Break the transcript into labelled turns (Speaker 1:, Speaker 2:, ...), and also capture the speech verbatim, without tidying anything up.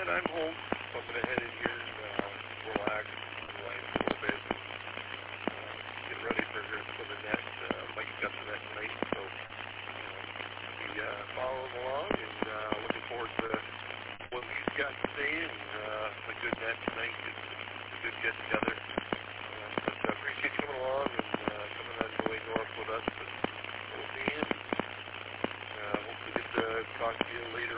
Speaker 1: and I'm home, so I'm going to head in here and uh, relax, relax a little bit, and uh, get ready for her for the net. Uh, Mike's got the net tonight, so you know, we uh, follow him along, and uh, looking forward to what he's got to say, and uh, a good net tonight. It's, it's a good get together. Uh, but I uh, appreciate you coming along and uh, coming on the way north with us. But we'll see you. Uh, hopefully get to talk to you later